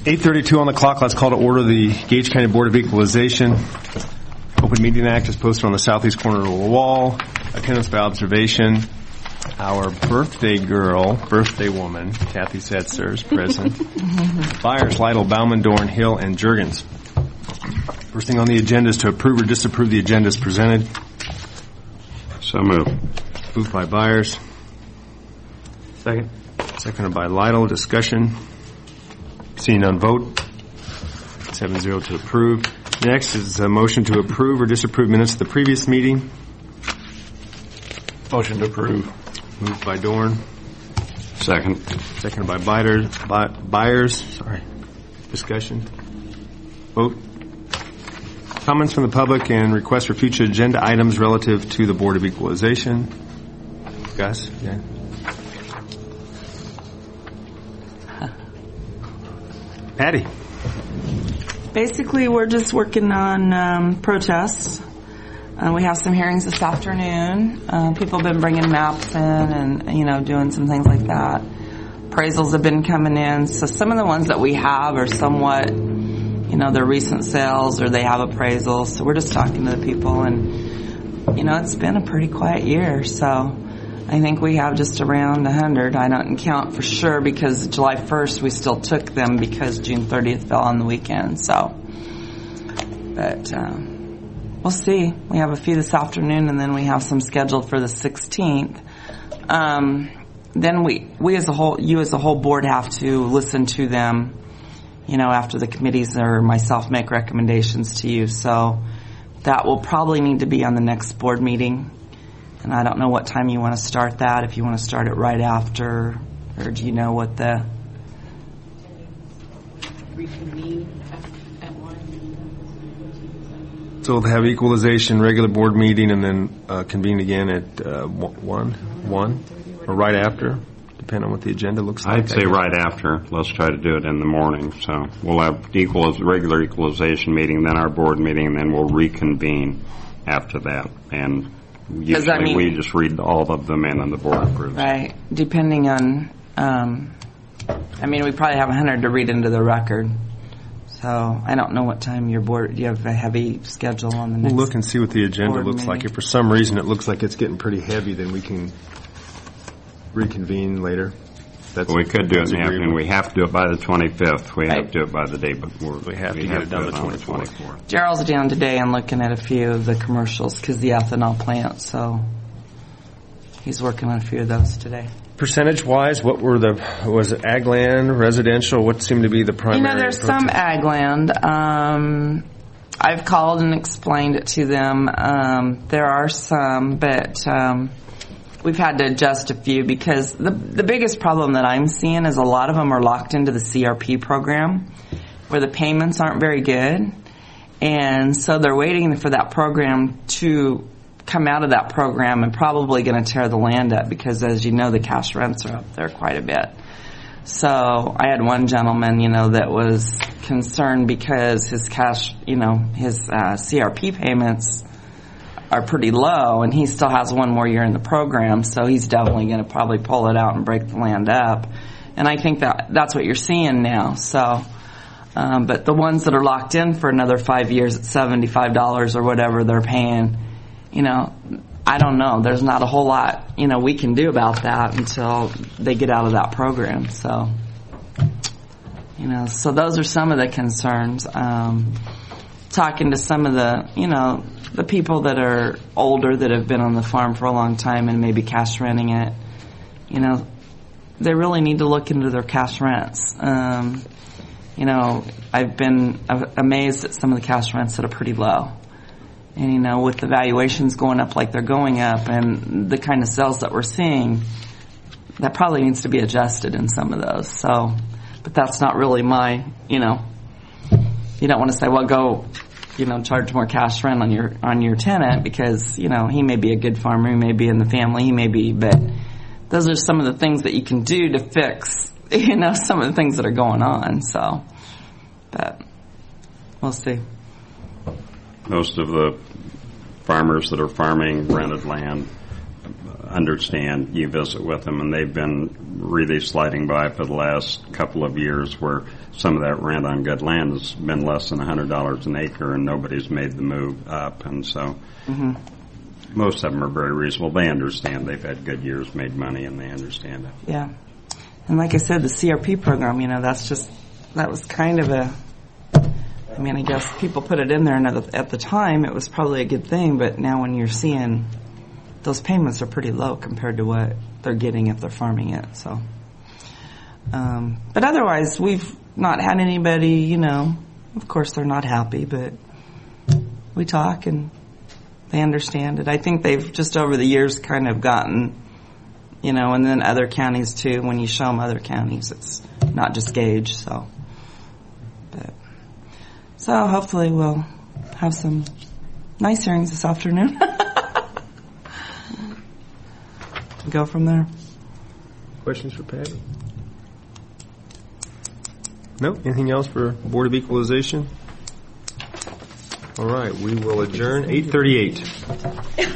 8:32 on the clock. Let's call to order the Gage County Board of Equalization. Open Meeting Act is posted on the southeast corner of the wall. Attendance by observation. Our birthday woman, Kathy Setzer, is present. Byers, Lytle, Bauman, Dorn, Hill, and Juergens. First thing on the agenda is to approve or disapprove the agenda as presented. So moved. Moved by Byers. Second. Seconded by Lytle. Discussion. Seeing none, vote. 7-0 to approve. Next is a motion to approve or disapprove minutes of the previous meeting. Motion to approve. Moved by Dorn. Second. Seconded by Byers. Sorry. Discussion. Vote. Comments from the public and requests for future agenda items relative to the Board of Equalization. Gus? Yeah. Patty. Basically, we're just working on protests. We have some hearings this afternoon. People have been bringing maps in and, doing some things like that. Appraisals have been coming in. So some of the ones that we have are somewhat, they're recent sales or they have appraisals. So we're just talking to the people. And, it's been a pretty quiet year. So I think we have just around 100. I don't count for sure because July 1st we still took them because June 30th fell on the weekend. So, but we'll see. We have a few this afternoon, and then we have some scheduled for the 16th. Then we as a whole, you as a whole board have to listen to them, after the committees or myself make recommendations to you. So that will probably need to be on the next board meeting. And I don't know what time you want to start that, if you want to start it right after, or do you know what the... Reconvene at 1. So we'll have equalization, regular board meeting, and then convene again at 1, or right after, depending on what the agenda looks like. I'd say right after. Let's try to do it in the morning. So we'll have regular equalization meeting, then our board meeting, and then we'll reconvene after that. And usually we just read all of them in and the board approves. Right. Depending on, we probably have 100 to read into the record. So I don't know what time your board, do you have a heavy schedule on the next? We'll look and see what the agenda looks meeting. like. If for some reason it looks like it's getting pretty heavy, then we can reconvene later. We could do it in the afternoon. We have to do it by the 25th. We have to do it by the day before. We have to get it done the 24th. Gerald's down today and looking at a few of the commercials because the ethanol plant, so he's working on a few of those today. Percentage-wise, was it ag land, residential? What seemed to be the primary? There's some ag land. I've called and explained it to them. There are some, but we've had to adjust a few because the biggest problem that I'm seeing is a lot of them are locked into the CRP program where the payments aren't very good. And so they're waiting for that program to come out of that program and probably going to tear the land up because, as you know, the cash rents are up there quite a bit. So I had one gentleman, that was concerned because his cash, his CRP payments are pretty low, and he still has one more year in the program, so he's definitely going to probably pull it out and break the land up. And I think that's what you're seeing now. So, but the ones that are locked in for another 5 years at $75 or whatever they're paying, I don't know. There's not a whole lot, we can do about that until they get out of that program. So, so those are some of the concerns. Talking to some of the, the people that are older that have been on the farm for a long time and maybe cash renting it, they really need to look into their cash rents. I've been amazed at some of the cash rents that are pretty low. And, with the valuations going up like they're going up and the kind of sales that we're seeing, that probably needs to be adjusted in some of those. So, but that's not really my, you don't want to say, well, go, charge more cash rent on your tenant because, he may be a good farmer, he may be in the family, he may be, but those are some of the things that you can do to fix, some of the things that are going on. So, but we'll see. Most of the farmers that are farming rented land understand. You visit with them, and they've been really sliding by for the last couple of years where some of that rent on good land has been less than $100 an acre and nobody's made the move up. And so most of them are very reasonable. They understand. They've had good years, made money, and they understand it. Yeah. And like I said, the CRP program, that was kind of I guess people put it in there, and at the time it was probably a good thing, but now when you're seeing those payments are pretty low compared to what they're getting if they're farming it. So, but otherwise, we've not had anybody, of course they're not happy, but we talk and they understand it. I think they've just over the years kind of gotten, and then other counties too, when you show them other counties, it's not just Gage, so. So hopefully we'll have some nice hearings this afternoon. Go from there. Questions for Patty? No? Anything else for Board of Equalization? All right, we will adjourn 8:38.